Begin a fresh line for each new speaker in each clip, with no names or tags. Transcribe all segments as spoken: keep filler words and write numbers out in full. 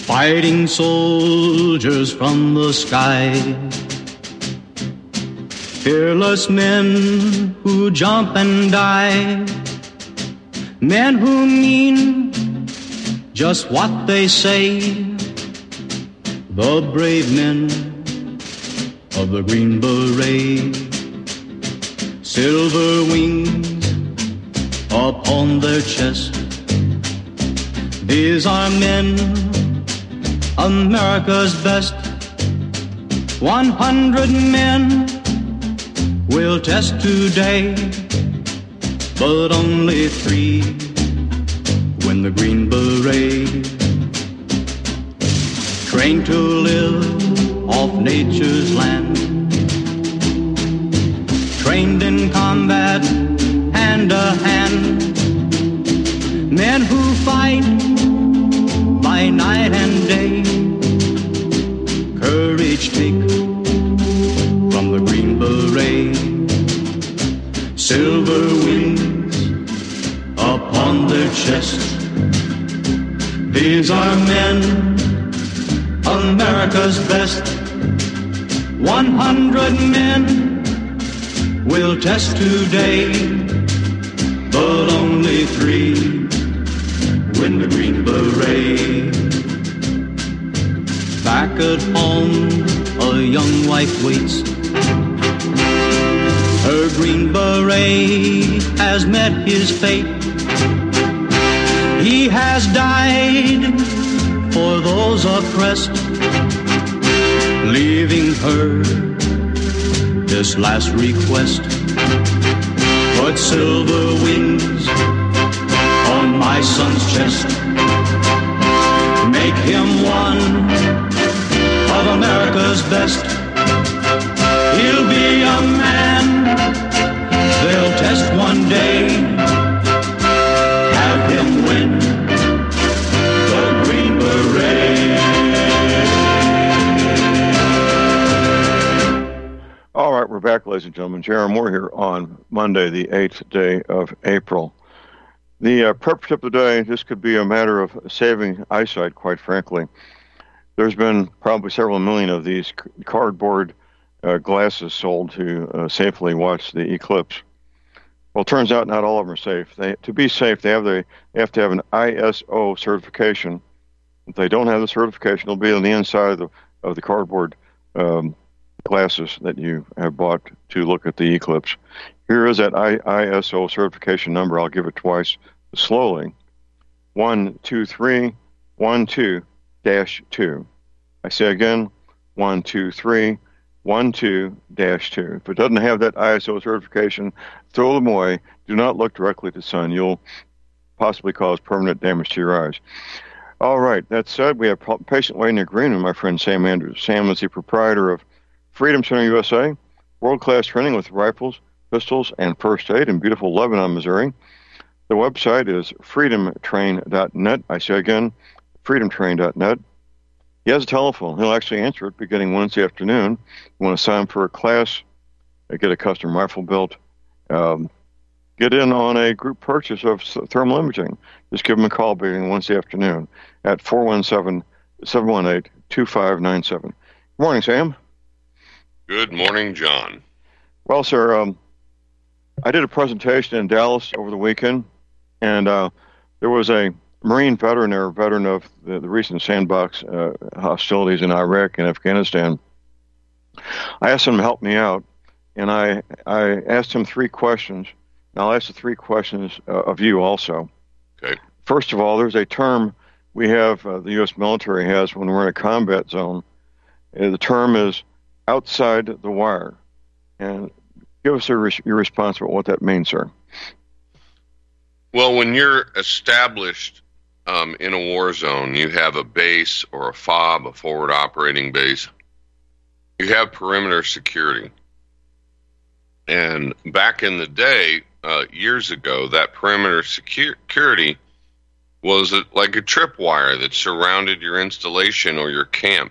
Fighting soldiers from the sky, fearless men who jump and die, men who mean just what they say, the brave men of the Green Beret, silver wings upon their chest. These are men, America's best. One hundred men will test today, but only three win the Green Beret. Trained to live off nature's land, trained in combat hand to hand, men who fight by night and day, courage take from the Green Beret, silver wings upon their chest. These are men, America's best. One hundred men will test today, but only three win the Green Beret. Back at home, a young wife waits. Her Green Beret has met his fate. He has died for those oppressed, leaving her this last request. Put silver wings on my son's chest. Make him one of America's best. He'll be a man they'll test one day. Have him win the Green Beret.
All right, we're back, ladies and gentlemen. Jeremy Moore here on Monday, the eighth day of April. The uh, prep tip of the day, this could be a matter of saving eyesight, quite frankly. There's been probably several million of these c- cardboard uh, glasses sold to uh, safely watch the eclipse. Well, it turns out not all of them are safe. They, to be safe, they have, the, they have to have an I S O certification. If they don't have the certification, it'll be on the inside of the, of the cardboard um, glasses that you have bought to look at the eclipse. Here is that I S O certification number. I'll give it twice slowly. One, two, three, one, two, dash two. I say again, one, two, three, one, two, dash two. If it doesn't have that I S O certification, throw them away. Do not look directly at the sun. You'll possibly cause permanent damage to your eyes. All right. That said, we have patient waiting in the green room, my friend Sam Andrews. Sam is the proprietor of Freedom Center U S A, world-class training with rifles, pistols, and first aid in beautiful Lebanon, Missouri. The website is freedom train dot net. I say again, freedom train dot net. He has a telephone. He'll actually answer it beginning Wednesday afternoon. You want to sign up for a class, get a custom rifle built, um, get in on a group purchase of thermal imaging. Just give him a call beginning Wednesday afternoon at four one seven, seven one eight, two five nine seven. Good morning, Sam.
Good morning, John.
Well, sir, um, I did a presentation in Dallas over the weekend, and uh, there was a Marine veteran there, a veteran of the, the recent sandbox uh, hostilities in Iraq and Afghanistan. I asked him to help me out, and I I asked him three questions. Now, I'll ask the three questions uh, of you also.
Okay.
First of all, there's a term we have, uh, the U S military has when we're in a combat zone. Uh, the term is outside the wire. And give us a res- your response about what that means, sir.
Well, when you're established um, in a war zone, you have a base or a FOB, a forward operating base. You have perimeter security. And back in the day, uh, years ago, that perimeter security was a, like a tripwire that surrounded your installation or your camp.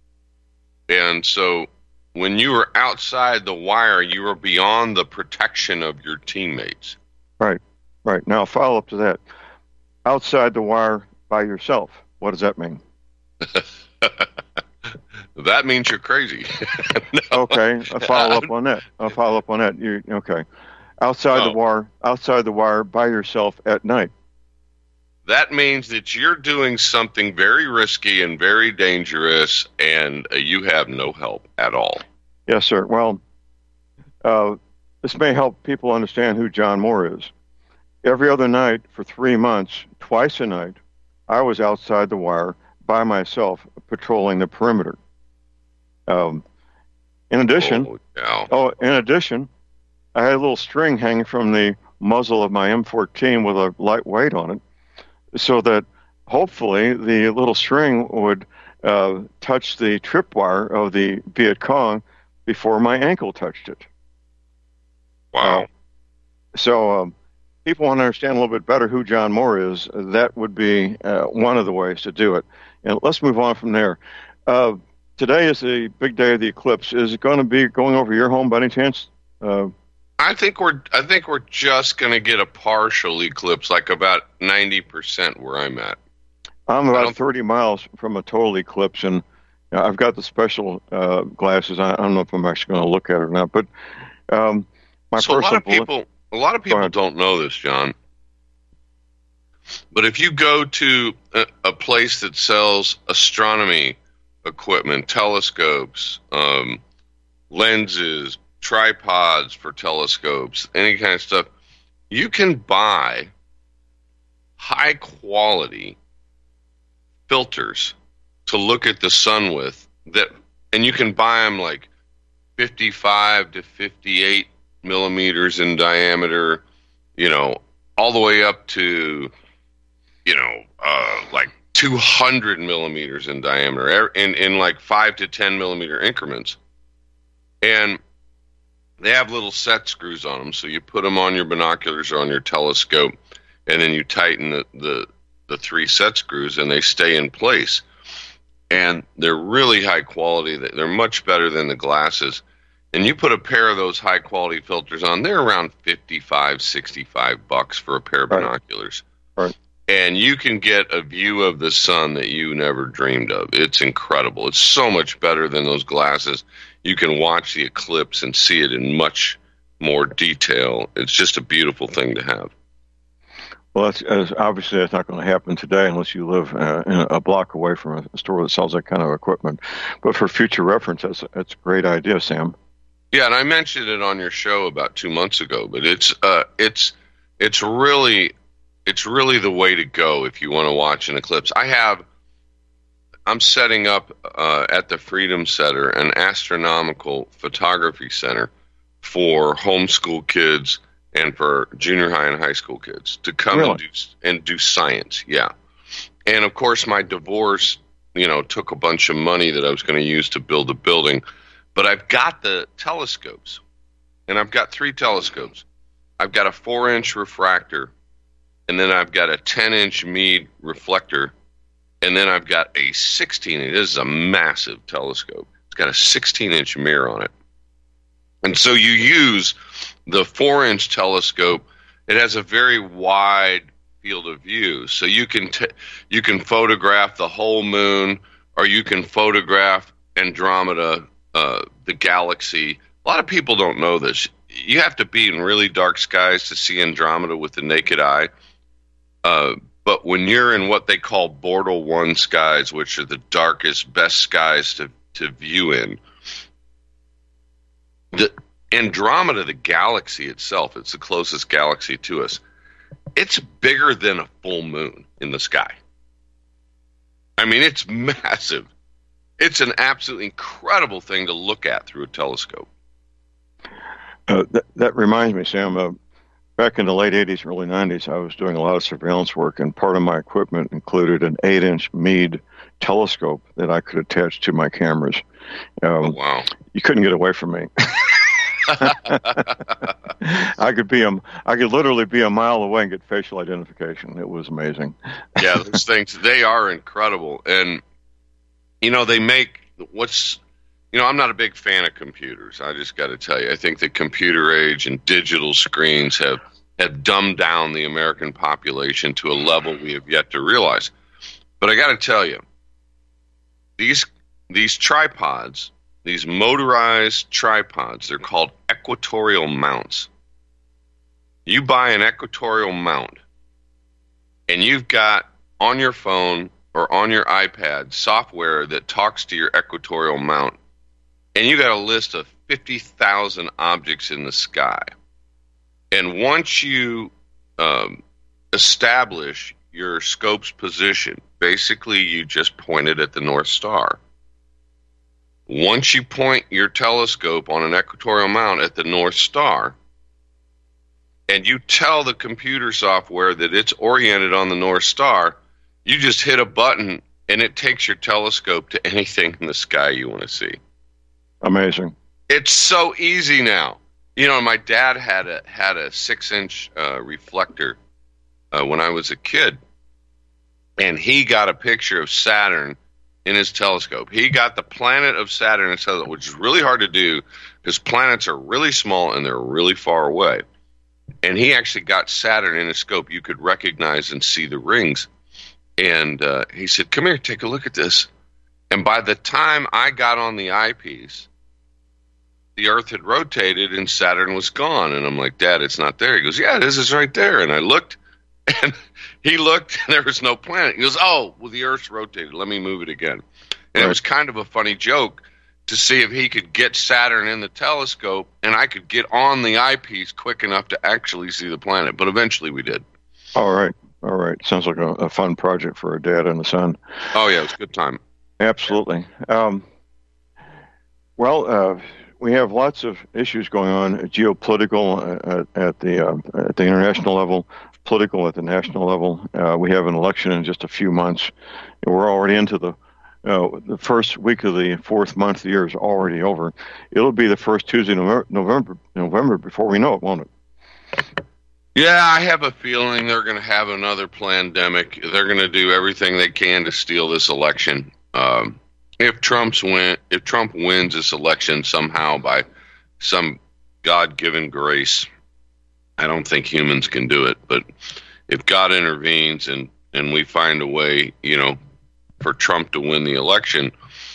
And so when you were outside the wire, you were beyond the protection of your teammates.
Right, right. Now, follow up to that. Outside the wire by yourself, what does that mean?
That means you're crazy.
No. Okay, I'll follow up on that. I'll follow up on that. You okay? Outside
No.
the wire, outside the wire, by yourself at night.
That means that you're doing something very risky and very dangerous, and uh, you have no help at all.
Yes, sir. Well, uh, this may help people understand who John Moore is. Every other night for three months, twice a night, I was outside the wire by myself, patrolling the perimeter. Um, in addition,
Oh, yeah.
oh, in addition, I had a little string hanging from the muzzle of my M fourteen with a light weight on it, so that hopefully the little string would uh, touch the tripwire of the Viet Cong before my ankle touched it.
Wow.
Uh, so um, people want to understand a little bit better who John Moore is. That would be uh, one of the ways to do it. And let's move on from there. Uh, today is the big day of the eclipse. Is it going to be going over your home by any chance? Uh,
I think we're I think we're just going to get a partial eclipse, like about ninety percent where I'm at.
I'm
I
about
don't-
thirty miles from a total eclipse, and you know, I've got the special uh, glasses. I, I don't know if I'm actually going to look at it or not, but um, my
So a lot
personal
of people a lot of people
ahead.
don't know this, John. But if you go to a, a place that sells astronomy equipment, telescopes, um, lenses, tripods for telescopes, any kind of stuff, you can buy high quality filters to look at the sun with, that, and you can buy them like fifty-five to fifty-eight millimeters in diameter, you know, all the way up to, you know, uh, like two hundred millimeters in diameter, in, in like five to ten millimeter increments. And they have little set screws on them, so you put them on your binoculars or on your telescope, and then you tighten the, the, the three set screws, and they stay in place. And they're really high quality. They're much better than the glasses. And you put a pair of those high quality filters on, they're around fifty-five, sixty-five bucks for a pair of
Right.
binoculars.
Right.
And you can get a view of the sun that you never dreamed of. It's incredible. It's so much better than those glasses. You can watch the eclipse and see it in much more detail. It's just a beautiful thing to have.
Well, that's, that's obviously that's not going to happen today unless you live uh, in a block away from a store that sells that kind of equipment. But for future reference, that's that's a great idea, Sam.
Yeah, and I mentioned it on your show about two months ago, but it's uh, it's it's really it's really the way to go if you want to watch an eclipse. I have I'm setting up uh, at the Freedom Center an astronomical photography center for homeschool kids and for junior high and high school kids to come
Really?
and do and do science. Yeah, and of course my divorce, you know, took a bunch of money that I was going to use to build a building. But I've got the telescopes, and I've got three telescopes. I've got a four-inch refractor, and then I've got a ten-inch Meade reflector, and then I've got a sixteen-inch. This is a massive telescope. It's got a sixteen-inch mirror on it. And so you use the four-inch telescope. It has a very wide field of view, so you can t- you can photograph the whole moon, or you can photograph Andromeda, Uh, the galaxy. A lot of people don't know this. You have to be in really dark skies to see Andromeda with the naked eye. Uh, but when you're in what they call Bortle one skies, which are the darkest, best skies to, to view in, the Andromeda, the galaxy itself, it's the closest galaxy to us. It's bigger than a full moon in the sky. I mean, it's massive. It's an absolutely incredible thing to look at through a telescope.
Uh, that, that reminds me, Sam. Uh, back in the late eighties, early nineties, I was doing a lot of surveillance work, and part of my equipment included an eight-inch Meade telescope that I could attach to my cameras. Um,
Oh, wow.
You couldn't get away from me. I could be a, I could literally be a mile away and get facial identification. It was amazing.
Yeah, those things, they are incredible. And, you know, they make what's, you know, I'm not a big fan of computers. I just got to tell you, I think the computer age and digital screens have, have dumbed down the American population to a level we have yet to realize. But I got to tell you, these these tripods, these motorized tripods, they're called equatorial mounts. You buy an equatorial mount, and you've got on your phone or on your iPad software that talks to your equatorial mount, and you got a list of fifty thousand objects in the sky. And once you um, establish your scope's position, basically you just point it at the North Star. Once you point your telescope on an equatorial mount at the North Star, and you tell the computer software that it's oriented on the North Star, you just hit a button and it takes your telescope to anything in the sky you want to see.
Amazing.
It's so easy now. You know, my dad had a had a six-inch uh, reflector uh, when I was a kid, and he got a picture of Saturn in his telescope. He got the planet of Saturn in his telescope, which is really hard to do because planets are really small and they're really far away. And he actually got Saturn in his scope. You could recognize and see the rings. And uh, he said, "Come here, take a look at this." And by the time I got on the eyepiece, the Earth had rotated and Saturn was gone. And I'm like, "Dad, it's not there." He goes, "Yeah, it is. It's right there." And I looked, and he looked, and there was no planet. He goes, "Oh, well, the Earth's rotated. Let me move it again." And right. It was kind of a funny joke to see if he could get Saturn in the telescope, and I could get on the eyepiece quick enough to actually see the planet. But eventually we did.
All right. All right. Sounds like a, a fun project for a dad and a son.
Oh, yeah. It was a good time.
Absolutely. Um, well, uh, we have lots of issues going on, geopolitical at, at the uh, at the international level, political at the national level. Uh, we have an election in just a few months. And we're already into the uh, the first week of the fourth month of the year is already over. It'll be the first Tuesday November November, November before we know it, won't it?
Yeah, I have a feeling they're going to have another pandemic. They're going to do everything they can to steal this election. Um, if Trump's win, if Trump wins this election somehow by some God-given grace, I don't think humans can do it. But if God intervenes and, and we find a way, you know, for Trump to win the election,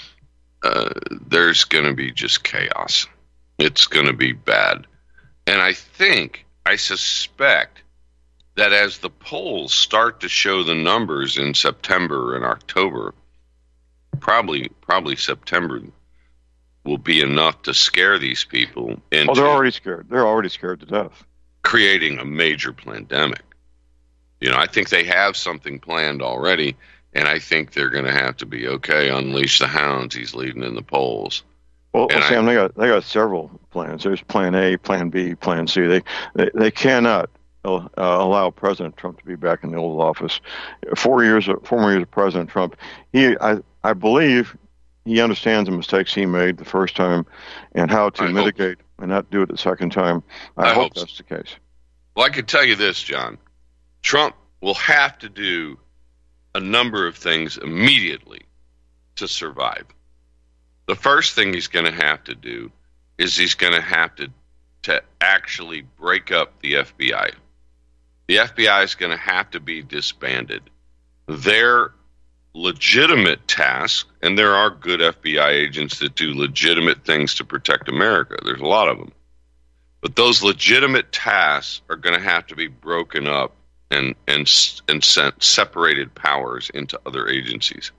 uh, there's going to be just chaos. It's going to be bad. And I think, I suspect that as the polls start to show the numbers in September and October, probably probably September will be enough to scare these people into
oh, they're already scared. They're already scared to death.
Creating a major pandemic. You know, I think they have something planned already, and I think they're going to have to be, okay, unleash the hounds. He's leading in the polls.
Well, well Sam, I, they got they got several plans. There's Plan A, Plan B, Plan C. They they, they cannot uh, allow President Trump to be back in the old office. Four years, of, four more years of President Trump. He, I, I believe, he understands the mistakes he made the first time, and how to I mitigate hope. and not do it the second time. I, I hope, hope that's so. the case.
Well, I can tell you this, John. Trump will have to do a number of things immediately to survive. The first thing he's going to have to do is he's going to have to to actually break up the F B I. The F B I is going to have to be disbanded. Their legitimate task, and there are good F B I agents that do legitimate things to protect America. There's a lot of them. But those legitimate tasks are going to have to be broken up and and and sent separated powers into other agencies.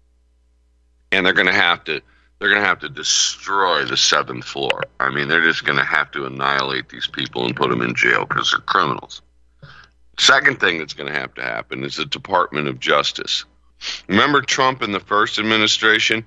And they're going to have to They're going to have to destroy the seventh floor. I mean, they're just going to have to annihilate these people and put them in jail because they're criminals. Second thing that's going to have to happen is the Department of Justice. Remember Trump in the first administration?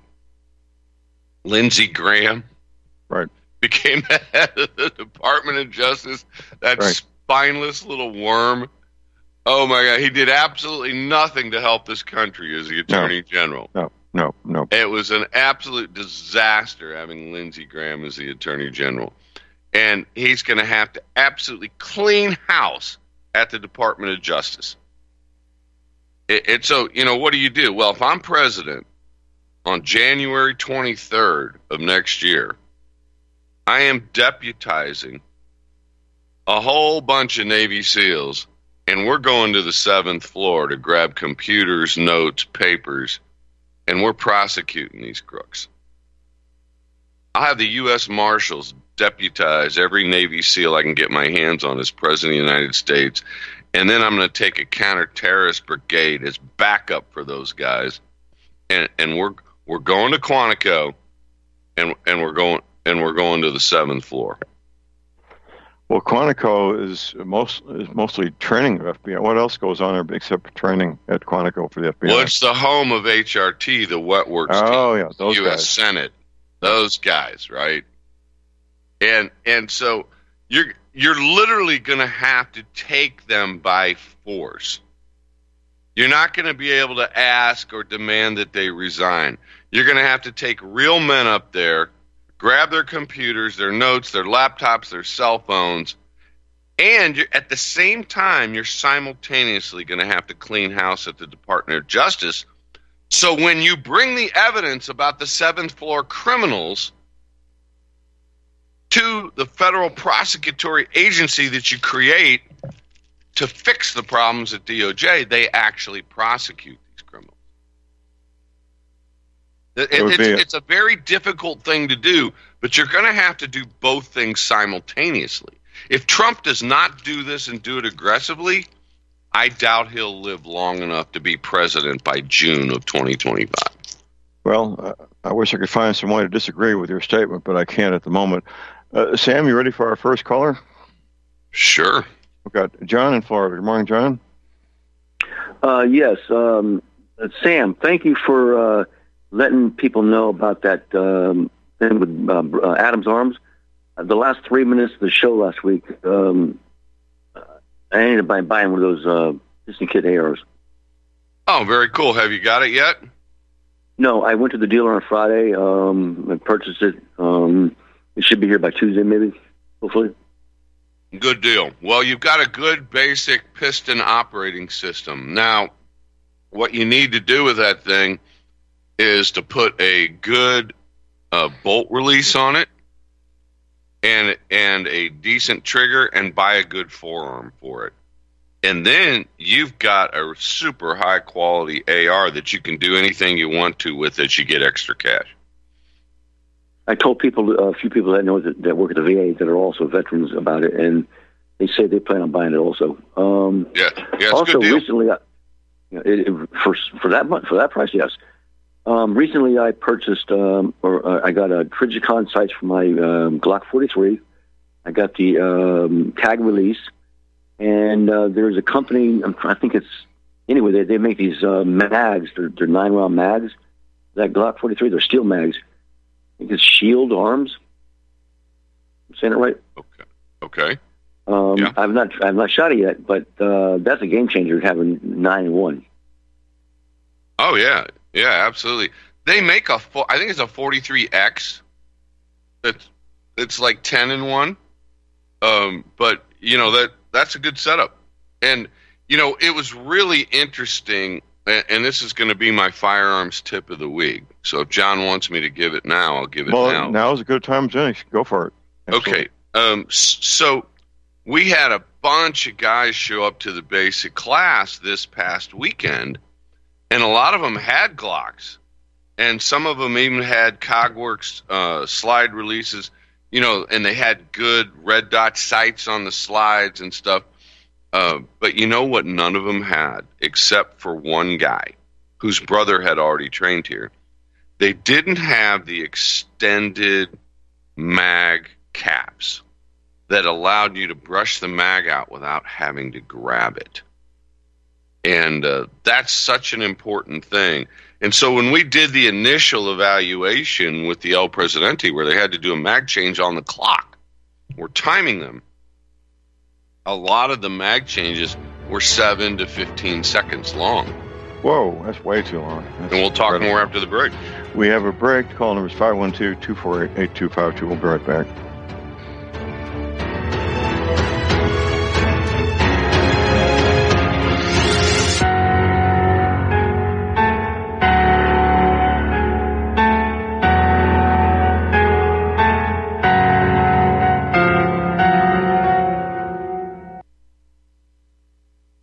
Lindsey Graham?
Right.
Became the head of the Department of Justice. That right. spineless little worm. Oh, my God. He did absolutely nothing to help this country as the Attorney
no.
General.
No. No, no.
It was an absolute disaster having Lindsey Graham as the Attorney General. And he's going to have to absolutely clean house at the Department of Justice. It, it, so, you know, what do you do? Well, if I'm president on January twenty-third of next year, I am deputizing a whole bunch of Navy SEALs, and we're going to the seventh floor to grab computers, notes, papers, and we're prosecuting these crooks. I'll have the U S Marshals deputize every Navy SEAL I can get my hands on as President of the United States, and then I'm going to take a counter-terrorist brigade as backup for those guys, and and we're we're going to Quantico, and and we're going and we're going to the seventh floor.
Well, Quantico is most is mostly training of F B I. What else goes on there except training at Quantico for the F B I?
Well, it's the home of H R T, the Wet Works
oh,
team,
yeah, those
U S
guys.
Senate, those guys, right? And and so you're you're literally going to have to take them by force. You're not going to be able to ask or demand that they resign. You're going to have to take real men up there, grab their computers, their notes, their laptops, their cell phones, and you're, at the same time, you're simultaneously going to have to clean house at the Department of Justice. So when you bring the evidence about the seventh floor criminals to the federal prosecutory agency that you create to fix the problems at D O J, they actually prosecute these criminals. It, it, it's, a, it's a very difficult thing to do, but you're going to have to do both things simultaneously. If Trump does not do this and do it aggressively, I doubt he'll live long enough to be president by June of twenty twenty-five.
Well, uh, I wish I could find some way to disagree with your statement, but I can't at the moment. Uh, Sam, you ready for our first caller?
Sure.
We've got John in Florida. Good morning, John.
Uh, yes. Um, uh, Sam, thank you for uh, letting people know about that um, thing with uh, uh, Adam's Arms. Uh, the last three minutes of the show last week, um, I ended up buying, buying one of those uh, Disney Kid A Rs.
Oh, very cool. Have you got it yet?
No, I went to the dealer on Friday um, and purchased it. Um, it should be here by Tuesday, maybe, hopefully.
Good deal. Well, you've got a good basic piston operating system. Now, what you need to do with that thing is to put a good uh, bolt release on it and and a decent trigger and buy a good forearm for it. And then you've got a super high quality A R that you can do anything you want to with it. You get extra cash.
I told people, a few people that know that, that work at the V A that are also veterans about it, and they say they plan on buying it also. Um,
yeah, yeah, it's
also,
a good deal.
recently, I, you know, it, it, for for that for that price, yes. Um, recently, I purchased, um, or uh, I got a Trigicon sights for my um, Glock forty-three. I got the um, tag release, and uh, there's a company. I think it's anyway. They they make these uh, mags. They're, they're nine round mags. That Glock forty-three, they're steel mags. I think it's Shield Arms. I'm saying it right?
Okay. Okay.
Um,
yeah.
I've not I've not shot it yet, but uh, that's a game changer having nine and one.
Oh yeah, yeah, absolutely. They make a fo- I think it's a forty-three X. It's it's like ten and one. Um, but you know that that's a good setup, and you know it was really interesting. And, and this is going to be my firearms tip of the week. So if John wants me to give it now, I'll give it
well,
now.
Now is a good time, Jenny. Go for it. Absolutely.
Okay. Um, so we had a bunch of guys show up to the basic class this past weekend, and a lot of them had Glocks, and some of them even had Cogworks uh, slide releases, you know, and they had good red dot sights on the slides and stuff. Uh, but you know what none of them had, except for one guy whose brother had already trained here? They didn't have the extended mag caps that allowed you to brush the mag out without having to grab it. And uh, that's such an important thing. And so when we did the initial evaluation with the El Presidente, where they had to do a mag change on the clock, we're timing them. A lot of the mag changes were seven to fifteen seconds long.
Whoa, that's way too long. That's
and we'll talk
incredible.
more after the break.
We have a break. Call number is five one two, two four eight, eight two five two. We'll be right back.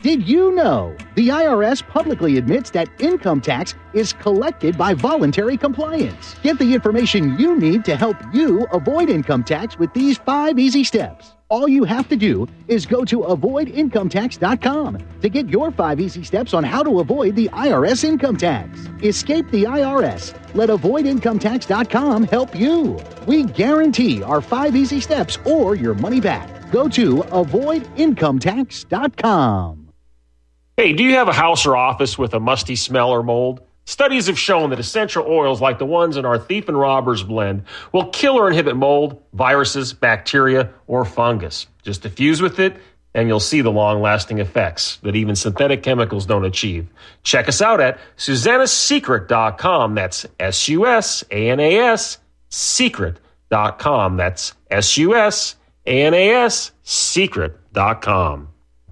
Did you know the I R S publicly admits that income tax is collected by voluntary compliance? Get the information you need to help you avoid income tax with these five easy steps. All you have to do is go to avoid income tax dot com to get your five easy steps on how to avoid the I R S income tax. Escape the I R S. Let avoid income tax dot com help you. We guarantee our five easy steps or your money back. Go to avoid income tax dot com.
Hey, do you have a house or office with a musty smell or mold? Studies have shown that essential oils like the ones in our Thief and Robbers blend will kill or inhibit mold, viruses, bacteria, or fungus. Just diffuse with it, and you'll see the long-lasting effects that even synthetic chemicals don't achieve. Check us out at Susanna's Secret dot com. That's S U S A N A S, secret dot com. That's S U S A N A S, secret dot com.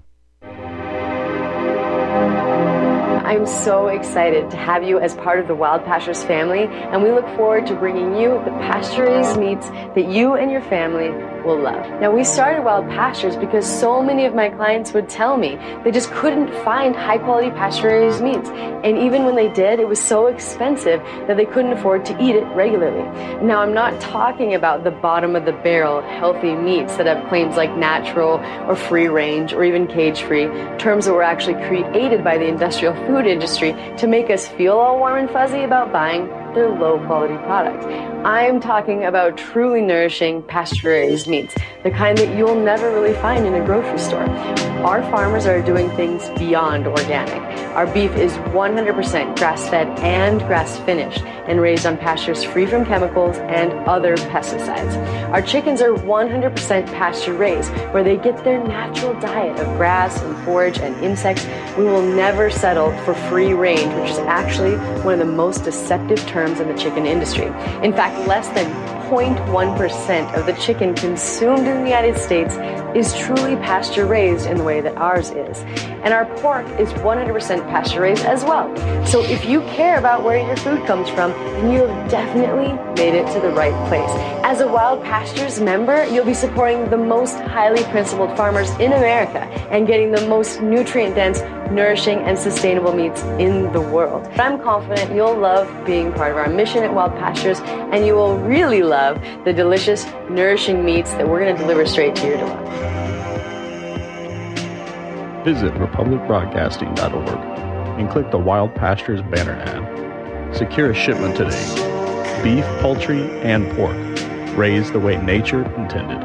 I'm so excited to have you as part of the Wild Pastures family, and we look forward to bringing you the pasture-raised meats that you and your family will love. Now, we started Wild Pastures because so many of my clients would tell me they just couldn't find high-quality pasture-raised meats, and even when they did, it was so expensive that they couldn't afford to eat it regularly. Now, I'm not talking about the bottom-of-the-barrel healthy meats that have claims like natural or free-range or even cage-free, terms that were actually created by the industrial food industry to make us feel all warm and fuzzy about buying their low-quality products. I'm talking about truly nourishing pasture-raised meats, the kind that you'll never really find in a grocery store. Our farmers are doing things beyond organic. Our beef is one hundred percent grass-fed and grass-finished and raised on pastures free from chemicals and other pesticides. Our chickens are one hundred percent pasture-raised, where they get their natural diet of grass and forage and insects. We will never settle for free range, which is actually one of the most deceptive terms in the chicken industry. In fact, less than zero point one percent of the chicken consumed in the United States is truly pasture-raised in the way that ours is. And our pork is one hundred percent pasture-raised as well. So if you care about where your food comes from, then you have definitely made it to the right place. As a Wild Pastures member, you'll be supporting the most highly principled farmers in America and getting the most nutrient-dense, nourishing, and sustainable meats in the world. I'm confident you'll love being part of our mission at Wild Pastures, and you will really love the delicious, nourishing meats that we're going to deliver straight to your door.
Visit republic broadcasting dot org and click the Wild Pastures banner ad. Secure a shipment today. Beef, poultry, and pork, raised the way nature intended.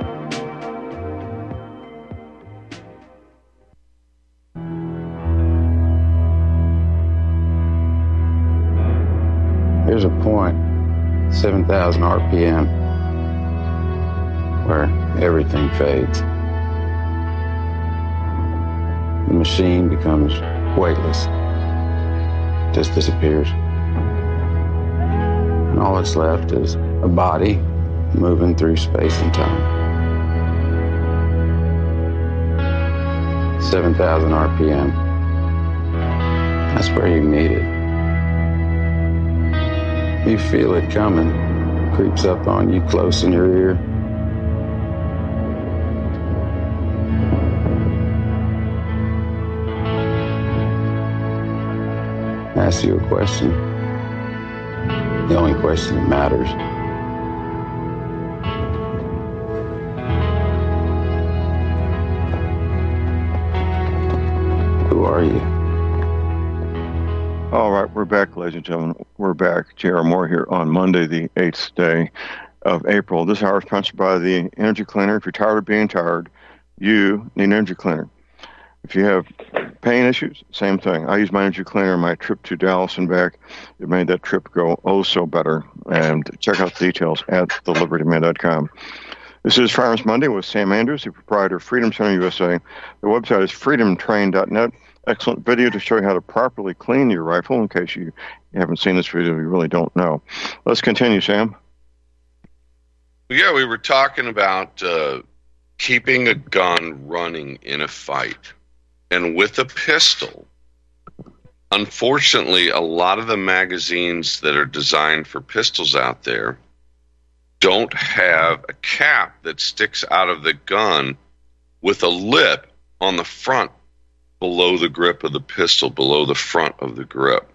There's a point, seven thousand R P M, where everything fades. The machine becomes weightless, just disappears. And all that's left is a body moving through space and time. seven thousand R P M. That's where you meet it. You feel it coming, creeps up on you close in your ear. Ask you a question, the only question that matters. Who are you?
All right, we're back, ladies and gentlemen. We're back. J R. Moore here on Monday, the eighth day of April. This hour is sponsored by the Energy Cleaner. If you're tired of being tired, you need an Energy Cleaner. If you have pain issues, same thing. I use my Energy Cleaner my trip to Dallas and back. It made that trip go oh so better. And check out the details at the liberty man dot com. This is Farmers Monday with Sam Andrews, the proprietor of Freedom Center U S A. The website is freedom train dot net. Excellent video to show you how to properly clean your rifle. In case you haven't seen this video, you really don't know. Let's continue, Sam.
Yeah, we were talking about uh, keeping a gun running in a fight. And with a pistol, unfortunately, a lot of the magazines that are designed for pistols out there don't have a cap that sticks out of the gun with a lip on the front below the grip of the pistol, below the front of the grip.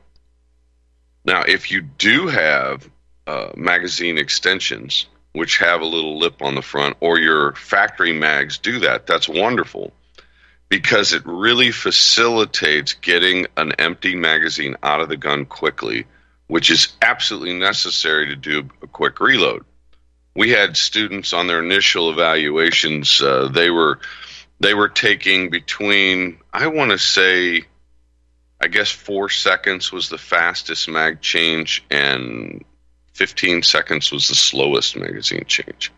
Now, if you do have uh, magazine extensions, which have a little lip on the front, or your factory mags do that, that's wonderful, because it really facilitates getting an empty magazine out of the gun quickly, which is absolutely necessary to do a quick reload. We had students on their initial evaluations, uh, they were they were taking between, I want to say, I guess four seconds was the fastest mag change, and fifteen seconds was the slowest magazine change.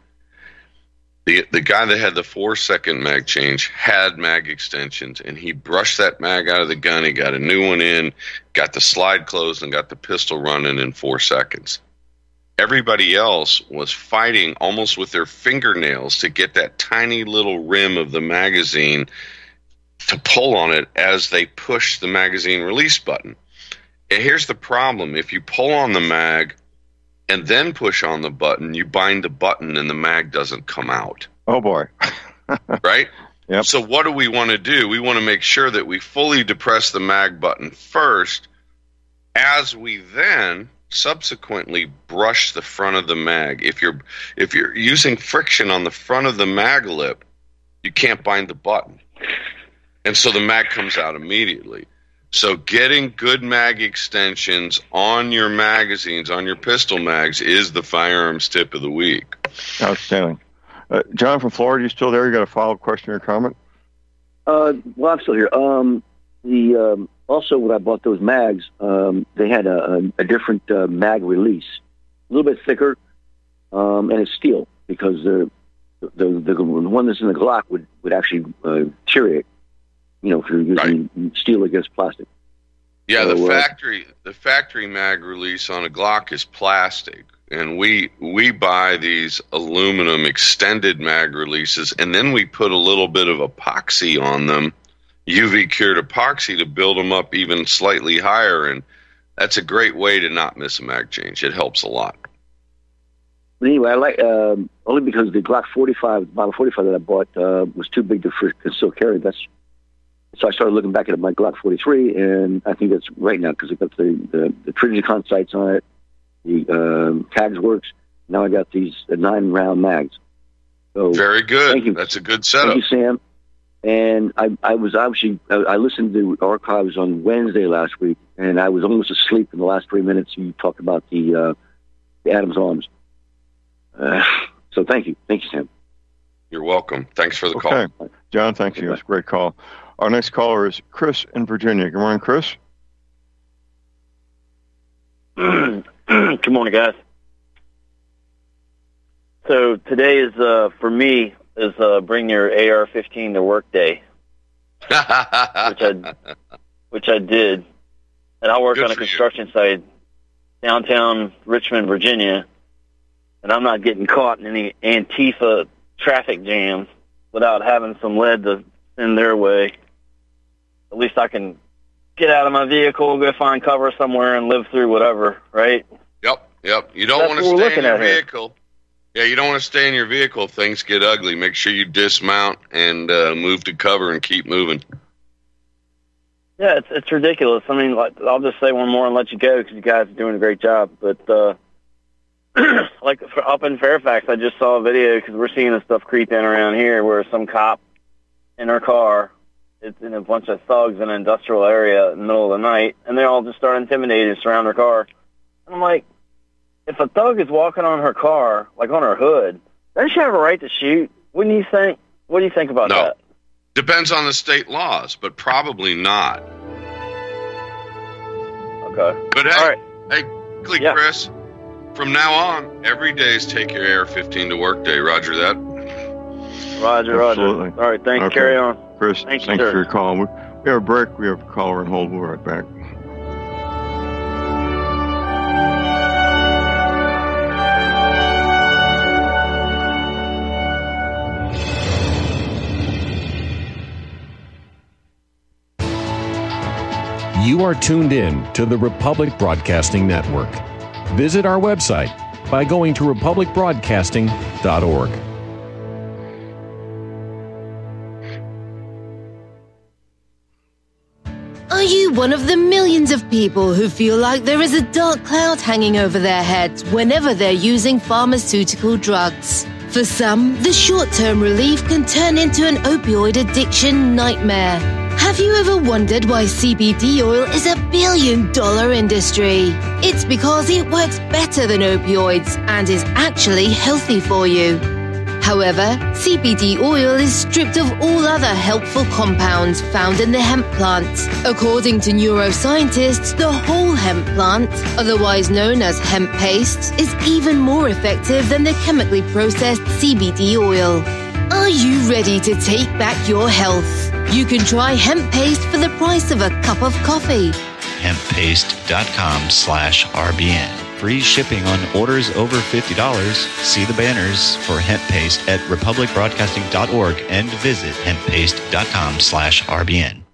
The the guy that had the four second mag change had mag extensions, and he brushed that mag out of the gun. He got a new one in, got the slide closed, and got the pistol running in four seconds. Everybody else was fighting almost with their fingernails to get that tiny little rim of the magazine to pull on it as they push the magazine release button. And here's the problem. If you pull on the mag and then push on the button, you bind the button and the mag doesn't come out.
Oh, boy.
Right?
Yep.
So what do we want to do? We want to make sure that we fully depress the mag button first, as we then subsequently brush the front of the mag. If you're if you're using friction on the front of the mag lip, you can't bind the button. And so the mag comes out immediately. So getting good mag extensions on your magazines, on your pistol mags, is the firearms tip of the week.
Outstanding. Uh, John from Florida, you still there? You got a follow-up question or comment?
Uh, well, I'm still here. Um, the um, also, when I bought those mags, um, they had a, a, a different uh, mag release, a little bit thicker, um, and it's steel, because the the, the the one that's in the Glock would would actually uh, deteriorate. You know, if you're using right. steel against plastic.
Yeah,
so,
the
uh,
factory the factory mag release on a Glock is plastic, and we we buy these aluminum extended mag releases, and then we put a little bit of epoxy on them, U V cured epoxy, to build them up even slightly higher, and that's a great way to not miss a mag change. It helps a lot.
But anyway, I like um, only because the Glock forty-five, model forty-five that I bought uh, was too big to for concealed carry. That's So I started looking back at my Glock forty-three, and I think that's right now, because it got the, the, the Trijicon sights on it, the um, tags works. Now I got these uh, nine-round mags. So
very good.
Thank you.
That's a good setup.
Thank you, Sam. And I, I was obviously, I, I listened to archives on Wednesday last week, and I was almost asleep in the last three minutes. You talked about the, uh, the Adams Arms. Uh, so thank you. Thank you, Sam.
You're welcome. Thanks for the
okay.
call.
John, thank you. That's a great call. Our next caller is Chris in Virginia. Good morning, Chris.
Good morning, guys. So today is, uh, for me, is uh, bring your A R fifteen to work day, which I which I did, and I work
Good
on a
for you.
construction site downtown Richmond, Virginia, and I'm not getting caught in any Antifa traffic jams without having some lead to send their way. At least I can get out of my vehicle, go find cover somewhere, and live through whatever, right?
Yep, yep. You don't
That's
want to
what we're
stay in
looking
your
at here.
vehicle. Yeah, you don't want to stay in your vehicle if things get ugly. Make sure you dismount and uh, move to cover and keep moving.
Yeah, it's it's ridiculous. I mean, like, I'll just say one more and let you go because you guys are doing a great job. But uh, like for, up in Fairfax, I just saw a video because we're seeing this stuff creep in around here where some cop in her car, it's in a bunch of thugs in an industrial area in the middle of the night, and they all just start intimidating and surround her car. And I'm like, if a thug is walking on her car, like on her hood, doesn't she have a right to shoot? Wouldn't you think? What do you think about
No.
that?
Depends on the state laws, but probably not.
Okay.
But hey,
All right.
hey, quickly,
Yeah.
Chris, from now on, every day is take your A R fifteen to work day. Roger that.
Roger,
Absolutely.
Roger. All right, thanks.
Okay.
Carry on.
Chris,
Thank you,
thank you
sir.
for your call. We, we have a break. We have a caller on hold. We'll be right back.
You are tuned in to the Republic Broadcasting Network. Visit our website by going to republic broadcasting dot org.
Are you one of the millions of people who feel like there is a dark cloud hanging over their heads whenever they're using pharmaceutical drugs? For some, the short-term relief can turn into an opioid addiction nightmare. Have you ever wondered why C B D oil is a billion-dollar industry? It's because it works better than opioids and is actually healthy for you. However, C B D oil is stripped of all other helpful compounds found in the hemp plant. According to neuroscientists, the whole hemp plant, otherwise known as hemp paste, is even more effective than the chemically processed C B D oil. Are you ready to take back your health? You can try hemp paste for the price of a cup of coffee.
hemppaste.com slash RBN. Free shipping on orders over fifty dollars. See the banners for hemp paste at republic broadcasting dot org and visit hemppaste.com slash RBN.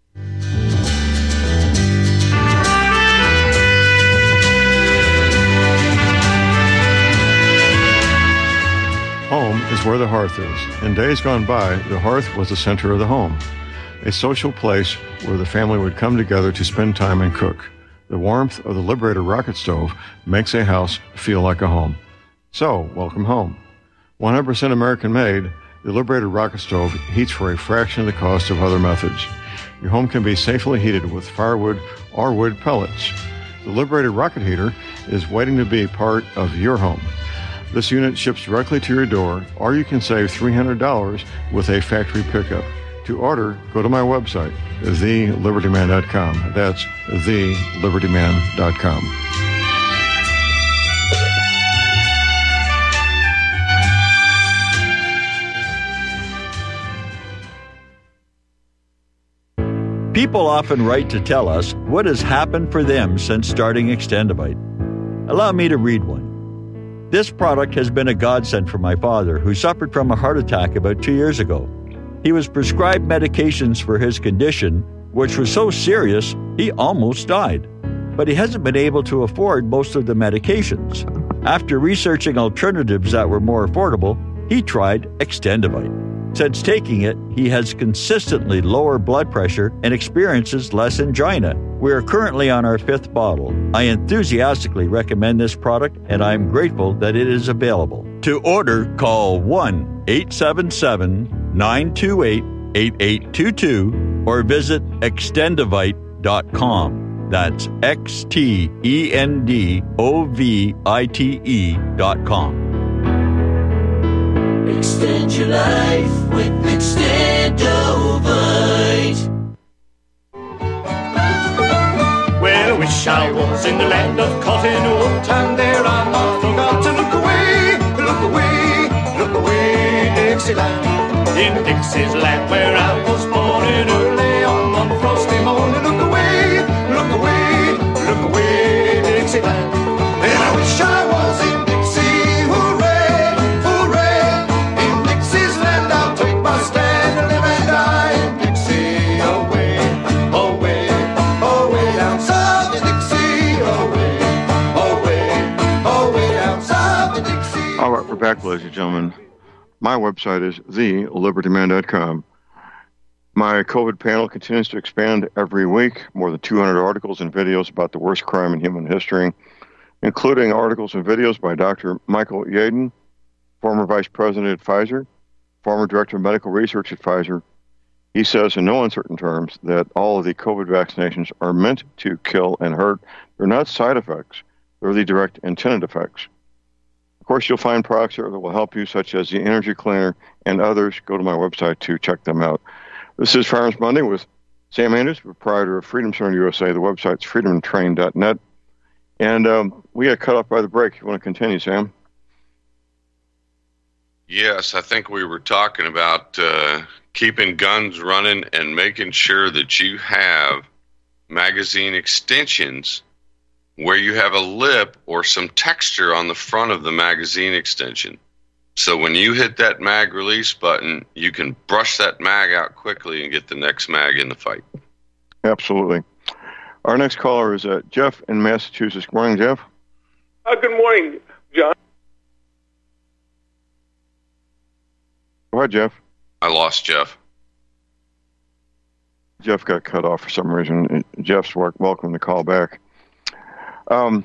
Home is where the hearth is. In days gone by, the hearth was the center of the home, a social place where the family would come together to spend time and cook. The warmth of the Liberator rocket stove makes a house feel like a home. So, welcome home. one hundred percent American-made, the Liberator rocket stove heats for a fraction of the cost of other methods. Your home can be safely heated with firewood or wood pellets. The Liberator rocket heater is waiting to be part of your home. This unit ships directly to your door, or you can save three hundred dollars with a factory pickup. To order, go to my website, the liberty man dot com. That's the liberty man dot com.
People often write to tell us what has happened for them since starting Extendivite. Allow me to read one. This product has been a godsend for my father, who suffered from a heart attack about two years ago. He was prescribed medications for his condition, which was so serious he almost died. But he hasn't been able to afford most of the medications. After researching alternatives that were more affordable, he tried Extendivite. Since taking it, he has consistently lower blood pressure and experiences less angina. We are currently on our fifth bottle. I enthusiastically recommend this product, and I am grateful that it is available. To order, call one eight seven seven, nine two eight, eight eight two two or visit extendivite dot com. That's X T E N D O V I T E dot com.
Extend your life with Extendovite. Well, I wish I was in the land of cotton wool, and there I not forgot to look away, look away, look away, Dixieland. In Dixie's land where I was born, and early on one frosty morning, look away, look away, look away, Dixieland. And I wish I was in Dixie, hooray, hooray. In Dixie's land I'll take my stand and live and die in Dixie, away, away, away down south in Dixie, away, away, away down south in Dixie.
All right, we're back, ladies and gentlemen. My website is the liberty man dot com. My COVID panel continues to expand every week. More than two hundred articles and videos about the worst crime in human history, including articles and videos by Doctor Michael Yeadon, former vice president at Pfizer, former director of medical research at Pfizer. He says in no uncertain terms that all of the COVID vaccinations are meant to kill and hurt. They're not side effects. They're the direct intended effects. Of course, you'll find products there that will help you, such as the Energy Cleaner and others. Go to my website to check them out. This is Farmers Monday with Sam Andrews, proprietor of Freedom Center U S A. The website's freedom train dot net. And um, we got cut off by the break. You want to continue, Sam?
Yes, I think we were talking about uh, keeping guns running and making sure that you have magazine extensions where you have a lip or some texture on the front of the magazine extension. So when you hit that mag release button, you can brush that mag out quickly and get the next mag in the fight.
Absolutely. Our next caller is uh, Jeff in Massachusetts. Good morning, Jeff.
Uh, good morning, John.
Go ahead, Jeff.
I lost Jeff.
Jeff got cut off for some reason. Jeff's welcome to call back. Um,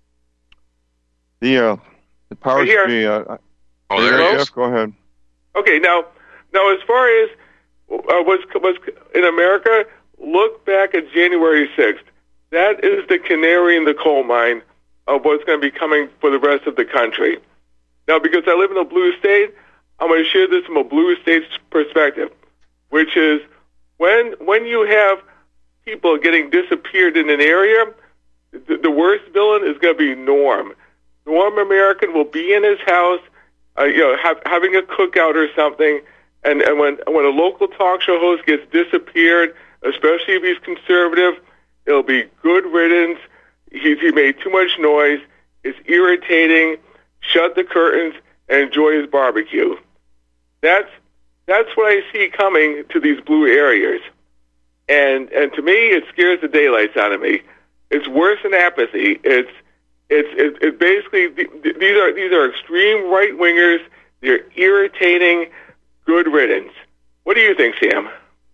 the uh, the powers that be. Uh,
oh, there it is.
Jeff, go ahead.
Okay, now, now as far as uh, what's, what's in America, look back at January sixth. That is the canary in the coal mine of what's going to be coming for the rest of the country. Now, because I live in a blue state, I'm going to share this from a blue state's perspective, which is when when you have people getting disappeared in an area, the, the worst villain is going to be Norm. Norm American will be in his house, uh, you know, have, having a cookout or something, and, and when when a local talk show host gets disappeared, especially if he's conservative, it'll be good riddance. He's, he made too much noise. It's irritating. Shut the curtains and enjoy his barbecue. That's that's what I see coming to these blue areas, and and to me, it scares the daylights out of me. It's worse than apathy. It's it's it's, it's basically these are these are extreme right wingers. They're irritating. Good riddance. What do you think, Sam?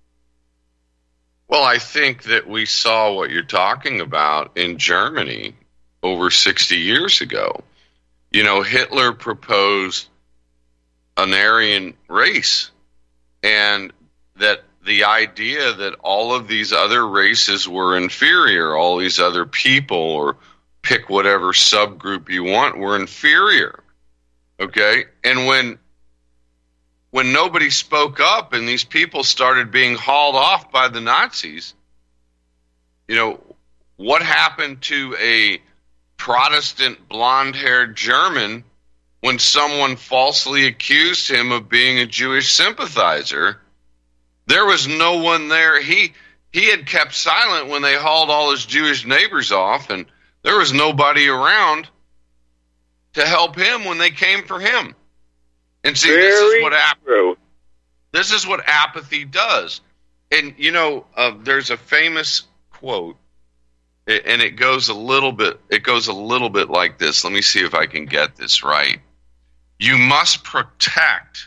Well, I think that we saw what you're talking about in Germany over sixty years ago. You know, Hitler proposed an Aryan race, and that the idea that all of these other races were inferior, all these other people, or pick whatever subgroup you want, were inferior. Okay? And when when nobody spoke up and these people started being hauled off by the Nazis, you know, what happened to a Protestant blonde-haired German when someone falsely accused him of being a Jewish sympathizer? There was no one there. He he had kept silent when they hauled all his Jewish neighbors off, and there was nobody around to help him when they came for him. And see,
Very
this is what ap-
true.
this is what apathy does. And you know, uh, there's a famous quote, and it goes a little bit. It goes a little bit like this. Let me see if I can get this right. You must protect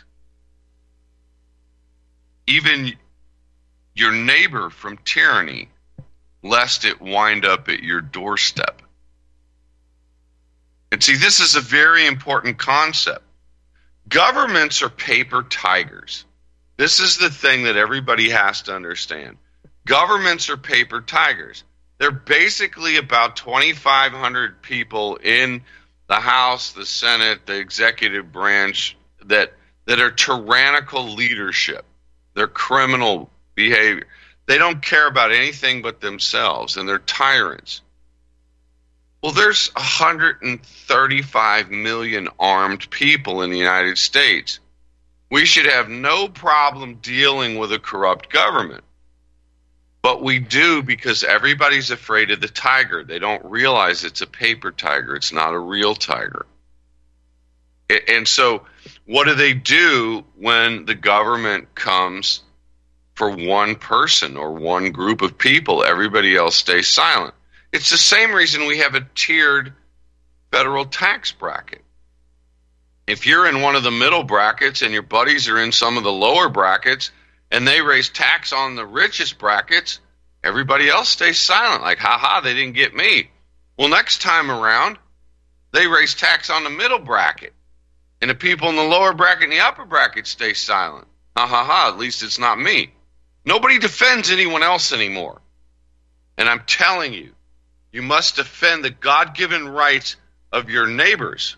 even your neighbor from tyranny, lest it wind up at your doorstep. And see, this is a very important concept. Governments are paper tigers. This is the thing that everybody has to understand. Governments are paper tigers. They're basically about twenty-five hundred people in the House, the Senate, the executive branch that that are tyrannical leadership. They're criminal behavior. They don't care about anything but themselves, and they're tyrants. Well, there's one hundred thirty-five million armed people in the United States. We should have no problem dealing with a corrupt government. But we do because everybody's afraid of the tiger. They don't realize it's a paper tiger. It's not a real tiger. And so what do they do when the government comes for one person or one group of people? Everybody else stays silent. It's the same reason we have a tiered federal tax bracket. If you're in one of the middle brackets and your buddies are in some of the lower brackets and they raise tax on the richest brackets, everybody else stays silent, like, ha-ha, they didn't get me. Well, next time around, they raise tax on the middle bracket, and the people in the lower bracket and the upper bracket stay silent. Ha-ha-ha, at least it's not me. Nobody defends anyone else anymore. And I'm telling you, you must defend the God-given rights of your neighbors.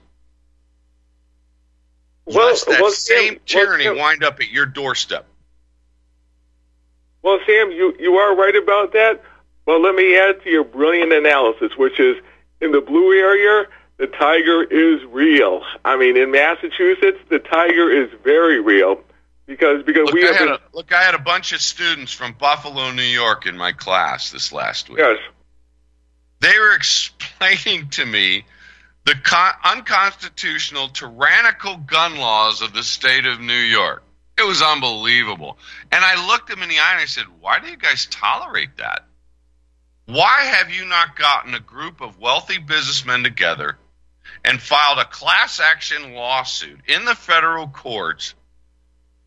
Well,
lest that
well,
same
Sam,
tyranny
well, Sam,
wind up at your doorstep.
Well, Sam, you, you are right about that. Well, let me add to your brilliant analysis, which is in the blue area, the tiger is real. I mean, in Massachusetts, the tiger is very real because because
look,
we
I
have
had
been,
a, look. I had a bunch of students from Buffalo, New York, in my class this last week.
Yes,
they were explaining to me the con- unconstitutional, tyrannical gun laws of the state of New York. It was unbelievable. And I looked them in the eye and I said, why do you guys tolerate that? Why have you not gotten a group of wealthy businessmen together and filed a class action lawsuit in the federal courts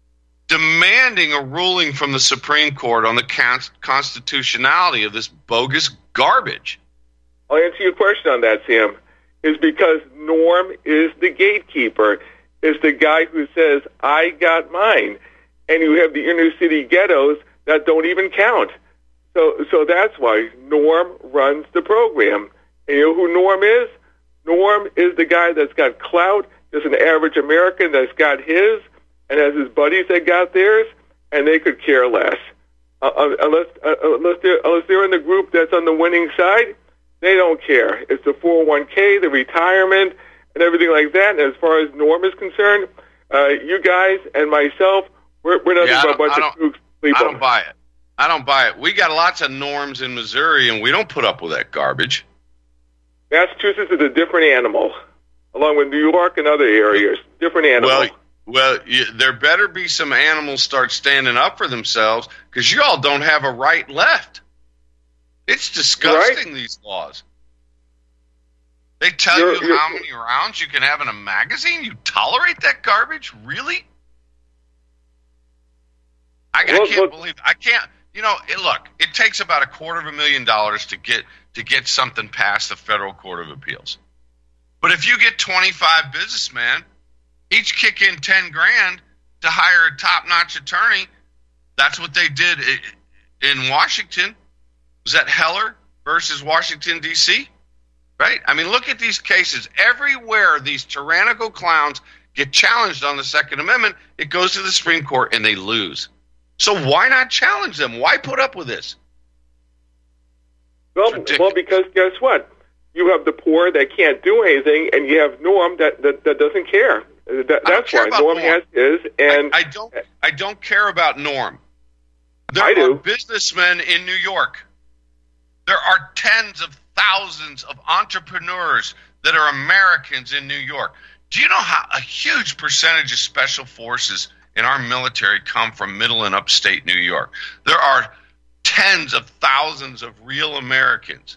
demanding a ruling from the Supreme Court on the con- constitutionality of this bogus garbage.
I'll answer your question on that, Sam. Is because Norm is the gatekeeper, is the guy who says, I got mine. And you have the inner city ghettos that don't even count. So so that's why Norm runs the program. And you know who Norm is? Norm is the guy that's got clout, just an average American that's got his, and has his buddies that got theirs, and they could care less. Uh, unless, uh, unless, they're, unless they're in the group that's on the winning side, they don't care. It's the four oh one k, the retirement, and everything like that. And as far as Norm is concerned, uh, you guys and myself, we're, we're nothing
Yeah,
but a bunch of kooks. Sleep
I
on.
don't buy it. I don't buy it. We got lots of norms in Missouri, and we don't put up with that garbage.
Massachusetts is a different animal, along with New York and other areas. Different animal.
Well, well, you, there better be some animals start standing up for themselves, because you all don't have a right left. It's disgusting,
right.
These laws. They tell
You're,
you
you're,
how many rounds you can have in a magazine? You tolerate that garbage? Really? I,
well,
I can't
look,
believe it. I can't. You know, it, look, it takes about a quarter of a million dollars to get to get something past the Federal Court of Appeals. But if you get twenty-five businessmen, each kick in ten grand to hire a top-notch attorney, that's what they did in Washington. Was that Heller versus Washington, D C? Right? I mean, look at these cases. Everywhere these tyrannical clowns get challenged on the Second Amendment, it goes to the Supreme Court and they lose. So why not challenge them? Why put up with this?
Well, well, because guess what? You have the poor that can't do anything, and you have Norm that, that, that doesn't care. That, that's why Norm, Norm has his. And
I, I don't. I don't care about Norm. There
I do.
are businessmen in New York. There are tens of thousands of entrepreneurs that are Americans in New York. Do you know how a huge percentage of special forces in our military come from middle and upstate New York? There are tens of thousands of real Americans.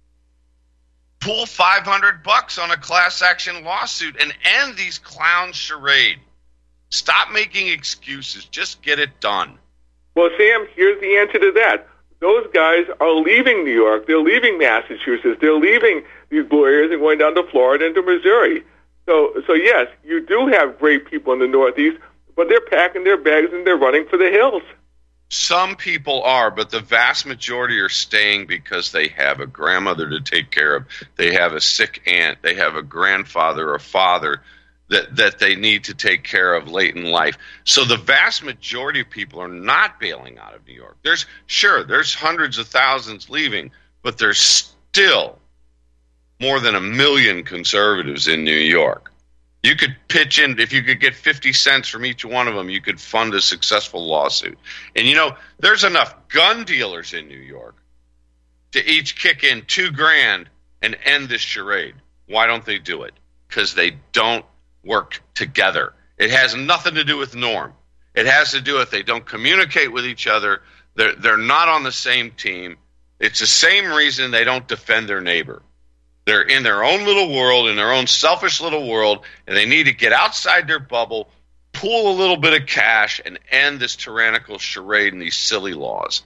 Pull five hundred bucks on a class action lawsuit and end these clowns' charade. Stop making excuses. Just get it done.
Well, Sam, here's the answer to that. Those guys are leaving New York. They're leaving Massachusetts. They're leaving these blue areas and going down to Florida and to Missouri. So, so yes, you do have great people in the Northeast, but they're packing their bags and they're running for the hills.
Some people are, but the vast majority are staying because they have a grandmother to take care of. They have a sick aunt. They have a grandfather or father that, that they need to take care of late in life. So the vast majority of people are not bailing out of New York. There's sure, there's hundreds of thousands leaving, but there's still more than a million conservatives in New York. You could pitch in, if you could get fifty cents from each one of them, you could fund a successful lawsuit. And, you know, there's enough gun dealers in New York to each kick in two grand and end this charade. Why don't they do it? Because they don't work together. It has nothing to do with Norm. It has to do with they don't communicate with each other. They're, they're not on the same team. It's the same reason they don't defend their neighbor. They're in their own little world, in their own selfish little world, and they need to get outside their bubble, pool a little bit of cash, and end this tyrannical charade and these silly laws.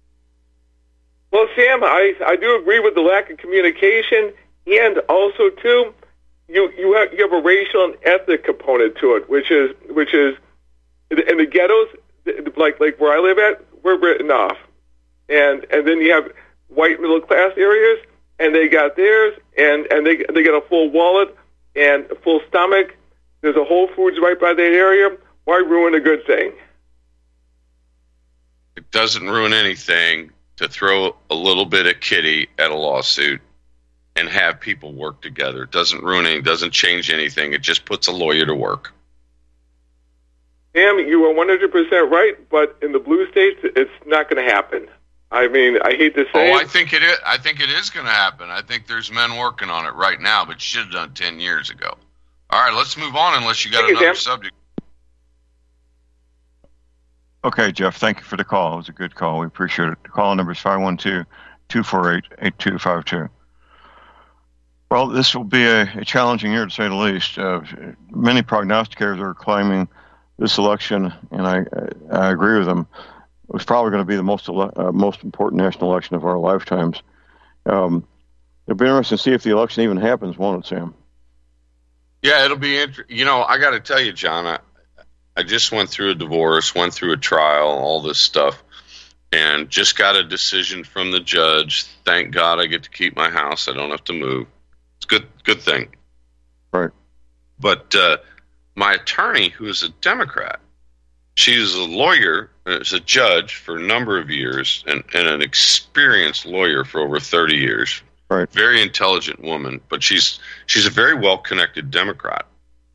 Well, Sam, I, I do agree with the lack of communication, and also, too, you you have, you have a racial and ethnic component to it, which is which is in the ghettos, like like where I live at, we're written off, and and then you have white middle class areas, and they got theirs, and, and they they got a full wallet and a full stomach. There's a Whole Foods right by that area. Why ruin a good thing?
It doesn't ruin anything to throw a little bit of kitty at a lawsuit and have people work together. It doesn't ruin anything, doesn't change anything. It just puts a lawyer to work.
Sam, you are one hundred percent right, but in the blue states, it's not going to happen. I mean, I hate to say
oh,
it.
I think it is. I think it is going to happen. I think there's men working on it right now, but should have done ten years ago. All right, let's move on unless you got
Thank
another
you,
subject.
Okay, Jeff, thank you for the call. It was a good call. We appreciate it. The call number is five one two, two four eight, eight two five two. Well, this will be a, a challenging year, to say the least. Uh, many prognosticators are claiming this election, and I, I agree with him, was probably going to be the most ele- uh, most important national election of our lifetimes. Um, it'll be interesting to see if the election even happens, won't it, Sam?
Yeah, it'll be interesting. You know, I got to tell you, John, I, I just went through a divorce, went through a trial, all this stuff, and just got a decision from the judge. Thank God I get to keep my house. I don't have to move. It's a good, good thing.
Right.
But uh, my attorney, who is a Democrat, she's a lawyer, is a judge for a number of years, and, and an experienced lawyer for over thirty years.
Right.
Very intelligent woman, but she's she's a very well-connected Democrat.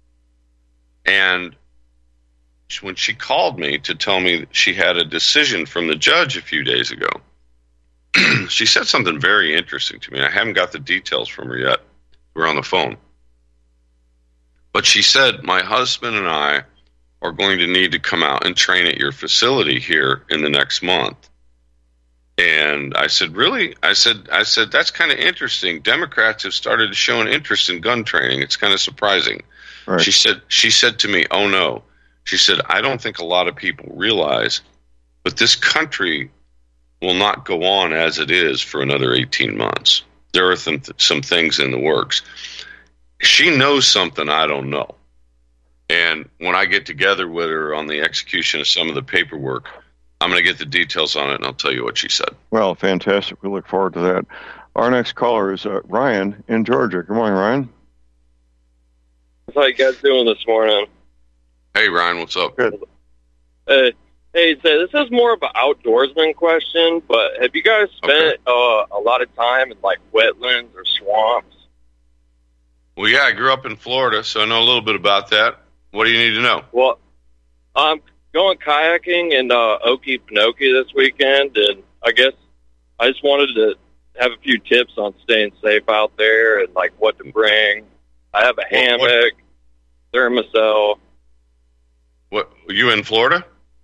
And when she called me to tell me that she had a decision from the judge a few days ago, she said something very interesting to me. I haven't got the details from her yet. We're on the phone. But she said, my husband and I are going to need to come out and train at your facility here in the next month. And I said, really? I said, I said, that's kind of interesting. Democrats have started to show an interest in gun training. It's kind of surprising.
Right.
She said, she said to me, oh no. She said, I don't think a lot of people realize, but this country will not go on as it is for another eighteen months. There are some, some things in the works. She knows something I don't know. And when I get together with her on the execution of some of the paperwork, I'm going to get the details on it, and I'll tell you what she said.
Well, fantastic. We look forward to that. Our next caller is uh, Ryan in Georgia. Good morning, Ryan.
How you guys doing this morning?
Hey, Ryan, what's up?
Good.
Uh, hey, so this is more of an outdoorsman question, but have you guys spent okay. uh, a lot of time in, like, wetlands or swamps?
Well, yeah, I grew up in Florida, so I know a little bit about that. What do you need to know?
Well, I'm going kayaking in uh, Okefenokee this weekend, and I guess I just wanted to have a few tips on staying safe out there and, like, what to bring. I have a what, hammock, what? thermocell.
What, are you in Florida?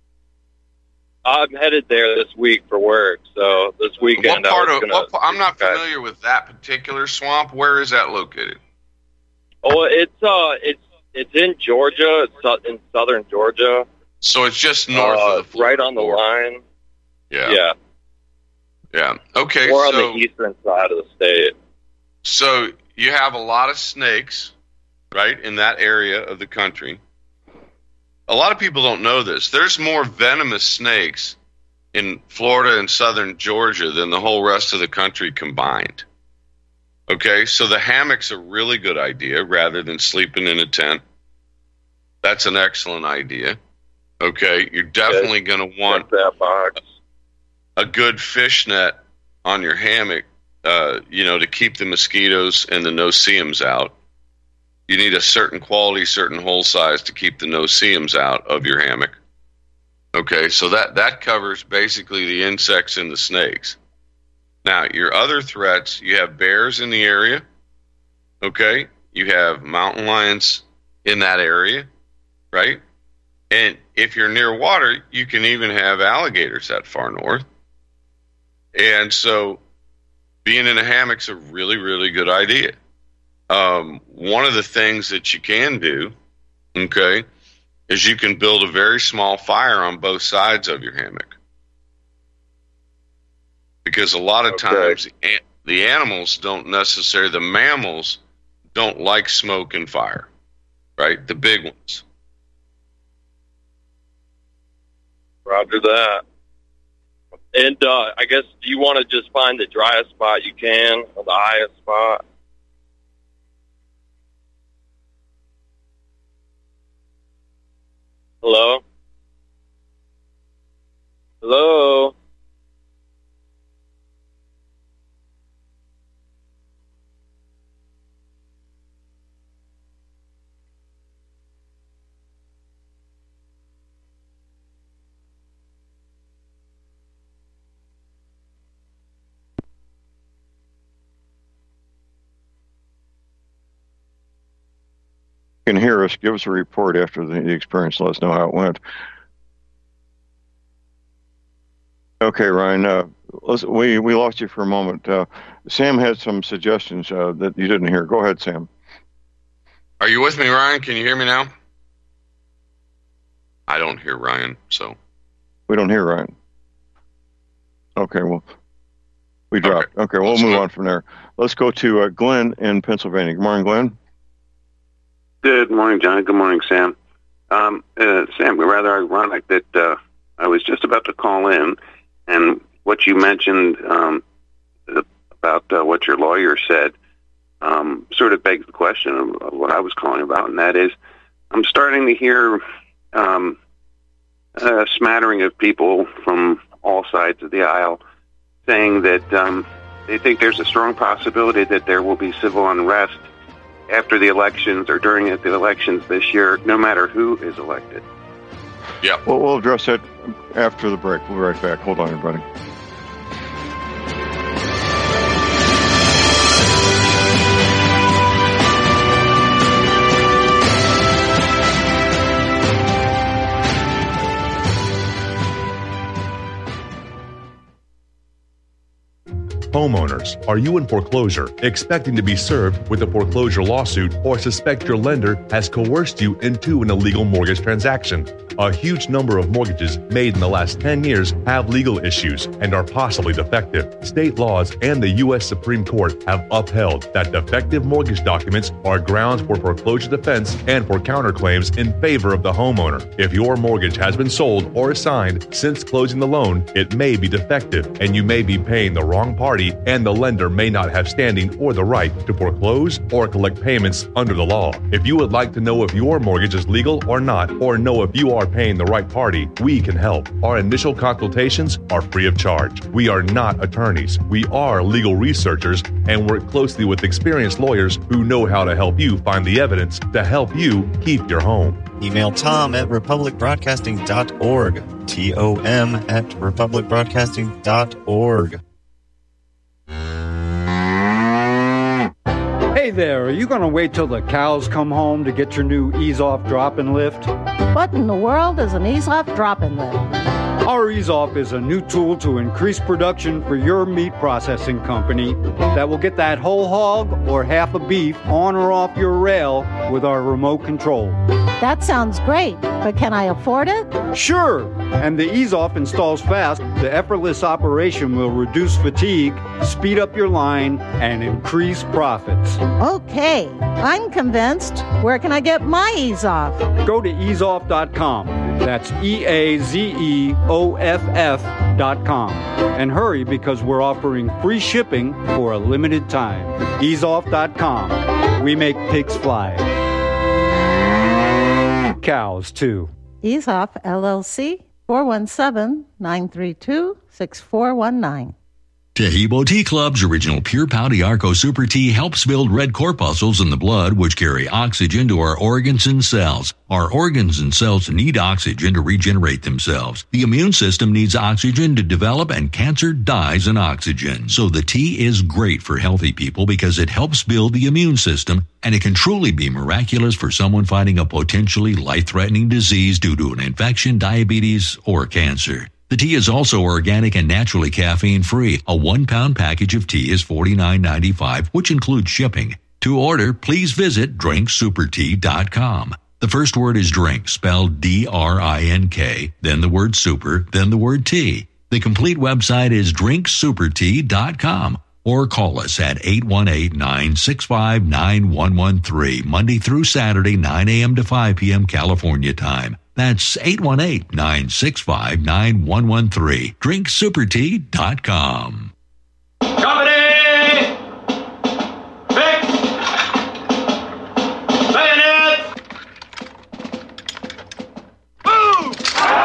I'm headed there this week for work, so this weekend
what part
I was
of,
gonna,
what, I'm not familiar with that particular swamp. Where is that located?
Oh, it's uh, it's it's in Georgia. It's in southern Georgia.
So it's just north
uh,
of the Florida
right on the
border.
line.
Yeah.
Yeah.
Yeah. Okay.
More
so,
on the eastern side of the state.
So you have a lot of snakes, right, in that area of the country. A lot of people don't know this. There's more venomous snakes in Florida and southern Georgia than the whole rest of the country combined. Okay, so the hammock's a really good idea rather than sleeping in a tent. That's an excellent idea. Okay, you're definitely going to want
that box.
a good fish net on your hammock, uh, you know, to keep the mosquitoes and the no-see-ums out. You need a certain quality, certain hole size to keep the no-see-ums out of your hammock. Okay, so that, that covers basically the insects and the snakes. Now, your other threats, you have bears in the area, okay? You have mountain lions in that area, right? And if you're near water, you can even have alligators that far north. And so being in a hammock's a really, really good idea. Um, one of the things that you can do, okay, is you can build a very small fire on both sides of your hammock. Because a lot of okay. times the, the animals don't necessarily, the mammals don't like smoke and fire, right? The big ones.
Roger that. And uh, I guess, do you want to just find the driest spot you can, or the highest spot? Hello? Hello?
Can hear us, give us a report after the, the experience. Let us know how it went. Okay, Ryan, uh, let's, we, we lost you for a moment. Uh, Sam had some suggestions uh, that you didn't hear. Go ahead, Sam.
Are you with me, Ryan? Can you hear me now? I don't hear Ryan, so.
We don't hear Ryan. Okay, well, we dropped. Okay, okay we'll Let's move go. on from there. Let's go to uh, Glenn in Pennsylvania. Good morning, Glenn.
Good morning, Johnny. Good morning, Sam. Um, uh, Sam, rather ironic that uh, I was just about to call in, and what you mentioned um, about uh, what your lawyer said um, sort of begs the question of, of what I was calling about, and that is I'm starting to hear um, a smattering of people from all sides of the aisle saying that um, they think there's a strong possibility that there will be civil unrest after the elections or during the elections this year, no matter who is elected.
Yeah.
Well, we'll address that after the break. We'll be right back. Hold on, everybody.
Homeowners, are you in foreclosure, expecting to be served with a foreclosure lawsuit, or suspect your lender has coerced you into an illegal mortgage transaction? A huge number of mortgages made in the last ten years have legal issues and are possibly defective. State laws and the U S Supreme Court have upheld that defective mortgage documents are grounds for foreclosure defense and for counterclaims in favor of the homeowner. If your mortgage has been sold or assigned since closing the loan, it may be defective and you may be paying the wrong party, and the lender may not have standing or the right to foreclose or collect payments under the law. If you would like to know if your mortgage is legal or not, or know if you are paying the right party, we can help. Our initial consultations are free of charge. We are not attorneys. We are legal researchers and work closely with experienced lawyers who know how to help you find the evidence to help you keep your home.
Email Tom at republic broadcasting dot org. T O M at republic broadcasting dot org.
Hey there, are you going to wait till the cows come home to get your new Ease-Off drop-in lift?
What in the world is an Ease-Off drop-in lift?
Our Ease-Off is a new tool to increase production for your meat processing company that will get that whole hog or half a beef on or off your rail with our remote control.
That sounds great, but can I afford it?
Sure, and the Ease-Off installs fast. The effortless operation will reduce fatigue, speed up your line, and increase profits.
Okay, I'm convinced. Where can I get my Ease-Off?
Go to ease off dot com. That's E A Z E O F F dot com. And hurry, because we're offering free shipping for a limited time. ease off dot com. We make pigs fly. Cows, too.
Ease-Off, L L C, four one seven, nine three two, six four one nine.
Tehibo Tea Club's original Pure Pouty Arco Super Tea helps build red corpuscles in the blood, which carry oxygen to our organs and cells. Our organs and cells need oxygen to regenerate themselves. The immune system needs oxygen to develop, and cancer dies in oxygen. So the tea is great for healthy people because it helps build the immune system, and it can truly be miraculous for someone fighting a potentially life-threatening disease due to an infection, diabetes, or cancer. The tea is also organic and naturally caffeine-free. A one-pound package of tea is forty-nine ninety-five, which includes shipping. To order, please visit drink super tea dot com. The first word is drink, spelled D R I N K, then the word super, then the word tea. The complete website is drink super tea dot com, or call us at eight one eight, nine six five, nine one one three, Monday through Saturday, nine a.m. to five p.m. California time. That's eight one eight, nine six five, nine one one three. drink super tea dot com.
Company! Fix! Bayonet! Move!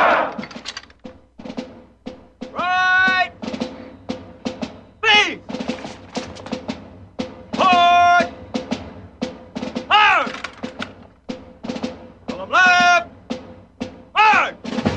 Right! Please! Hard! Hard! Column left! Hard!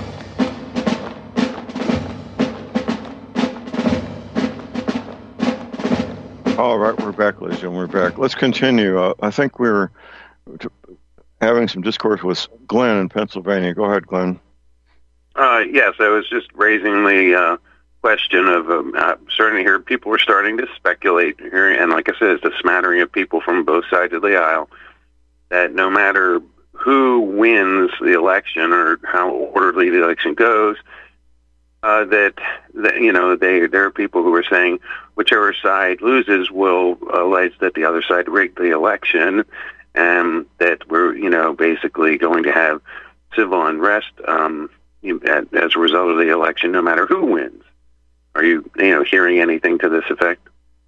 All right, we're back, ladies and gentlemen. We're back. Let's continue. Uh, I think we're t- having some discourse with Glenn in Pennsylvania. Go ahead, Glenn.
Uh, yes, I was just raising the uh, question of um, uh, starting to hear people were starting to speculate here, and like I said, it's a smattering of people from both sides of the aisle that no matter who wins the election or how orderly the election goes, uh, that, that, you know, they, there are people who are saying whichever side loses will allege that the other side rigged the election, and that we're, you know, basically going to have civil unrest um, as a result of the election, no matter who wins. Are you, you know, hearing anything to this effect?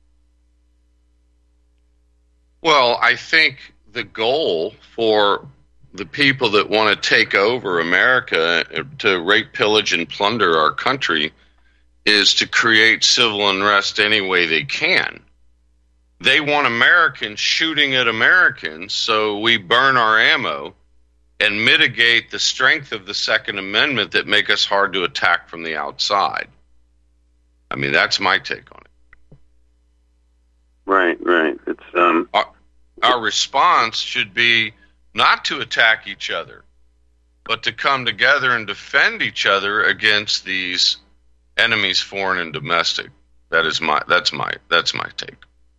Well, I think the goal for the people that want to take over America to rape, pillage, and plunder our country is to create civil unrest any way they can. They want Americans shooting at Americans, so we burn our ammo and mitigate the strength of the Second Amendment that make us hard to attack from the outside. I mean, that's my take on it.
Right, right. It's um.
Our, our response should be not to attack each other, but to come together and defend each other against these enemies, foreign and domestic. That is my. That's my. That's my take.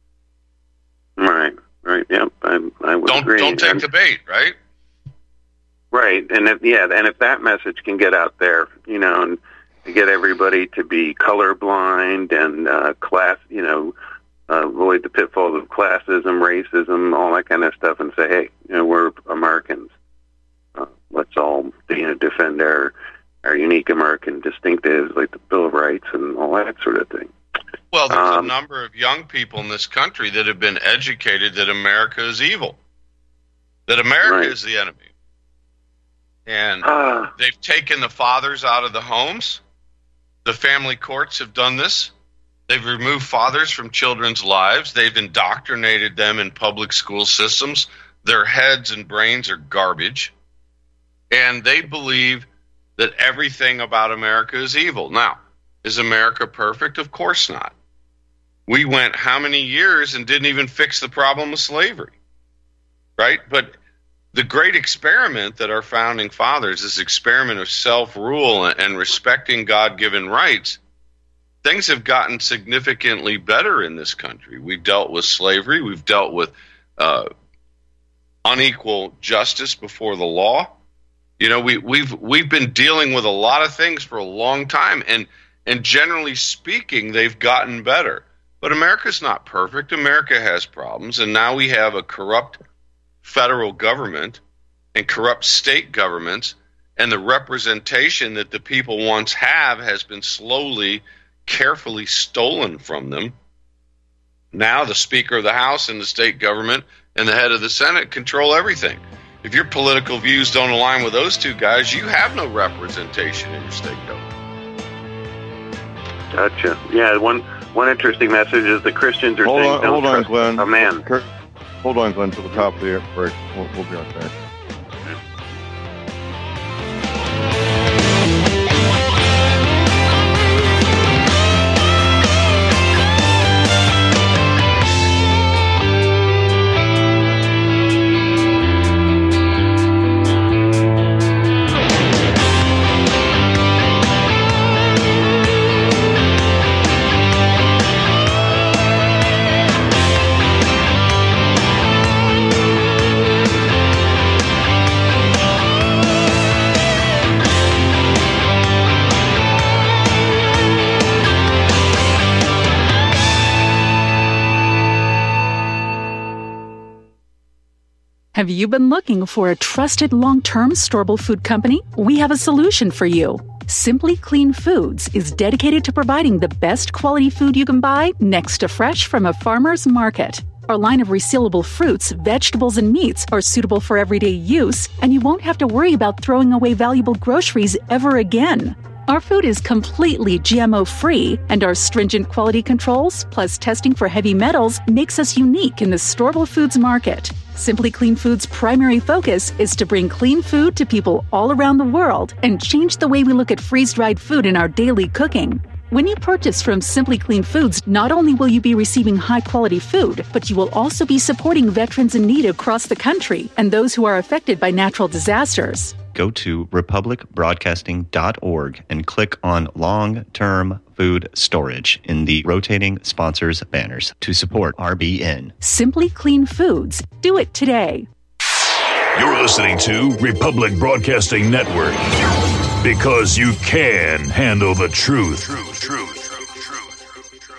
Right, right. Yep, I, I would
don't,
agree.
Don't take
and,
the bait, right?
Right, and if, yeah, and if that message can get out there, you know, and to get everybody to be colorblind and uh, class, you know, uh, avoid the pitfalls of classism, racism, all that kind of stuff, and say, hey, you know, we're Americans. Uh, let's all, you know, defend our our unique American distinctives, like the Bill of Rights and all that sort of thing.
Well, there's
um,
a number of young people in this country that have been educated that America is evil, that America
right.
is the enemy. And
uh,
they've taken the fathers out of the homes. The family courts have done this. They've removed fathers from children's lives. They've indoctrinated them in public school systems. Their heads and brains are garbage. And they believe that everything about America is evil. Now, is America perfect? Of course not. We went how many years and didn't even fix the problem of slavery, right? But the great experiment that our founding fathers, this experiment of self-rule and respecting God-given rights, things have gotten significantly better in this country. We've dealt with slavery. We've dealt with uh, unequal justice before the law. You know, we, we've we've been dealing with a lot of things for a long time, and and generally speaking, they've gotten better. But America's not perfect. America has problems, and now we have a corrupt federal government and corrupt state governments, and the representation that the people once have has been slowly, carefully stolen from them. Now the Speaker of the House and the state government and the head of the Senate control everything. If your political views don't align with those two guys, you have no representation in your state government.
Gotcha. Yeah, one one interesting message is the Christians are
hold
saying
on,
don't
hold on,
trust
Glenn.
a man.
Kurt, hold on, Glenn, to the top of the break. We'll, we'll be right back.
Have you been looking for a trusted long-term storable food company? We have a solution for you. Simply Clean Foods is dedicated to providing the best quality food you can buy next to fresh from a farmer's market. Our line of resealable fruits, vegetables, and meats are suitable for everyday use, and you won't have to worry about throwing away valuable groceries ever again. Our food is completely G M O-free, and our stringent quality controls, plus testing for heavy metals, makes us unique in the storable foods market. Simply Clean Foods' primary focus is to bring clean food to people all around the world and change the way we look at freeze-dried food in our daily cooking. When you purchase from Simply Clean Foods, not only will you be receiving high-quality food, but you will also be supporting veterans in need across the country and those who are affected by natural disasters.
Go to republic broadcasting dot org and click on long-term food storage in the rotating sponsors banners to support R B N.
Simply Clean Foods. Do it today.
You're listening to Republic Broadcasting Network. Because you can handle the truth. Truth, truth.